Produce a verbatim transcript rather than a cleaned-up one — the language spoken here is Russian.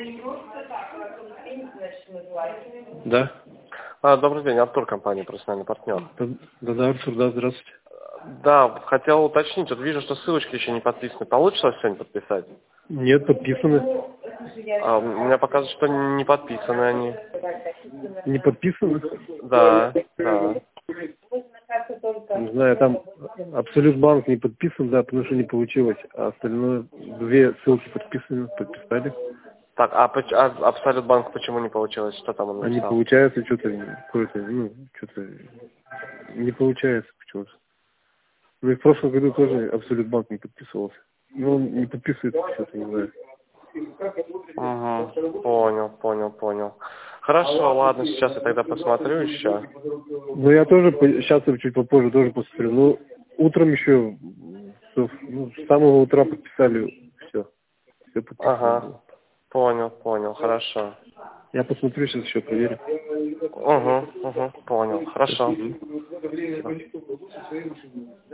Да. А, добрый день, Артур, компания «Профессиональный партнер». Да, да, да, Артур, да, здравствуйте. Да, хотел уточнить, вот вижу, что ссылочки еще не подписаны. Получится сегодня подписать? Нет, подписаны. А, у меня показывает, что не подписаны они. Не подписаны? Да, да. Не знаю, там Абсолют банк не подписан, да, потому что не получилось. А остальное, две ссылки подписаны, подписали. Так, а, поч- а Абсолют банк почему не получилось? Что там он А не написал? получается что-то, какое-то, ну, что-то не получается почему-то. Ну и в прошлом году тоже Абсолют банк не подписывался. Ну, он не подписывается почему-то, не знаю. Угу. Понял, понял, понял. Хорошо, ладно, сейчас я тогда посмотрю еще. Ну, я тоже, по- сейчас я чуть попозже тоже посмотрю. Ну, утром еще, с- ну, с самого утра подписали все. Все подписано Ага, было. понял, понял, хорошо. Я посмотрю, сейчас еще проверю. Угу, угу, понял, хорошо. Спасибо.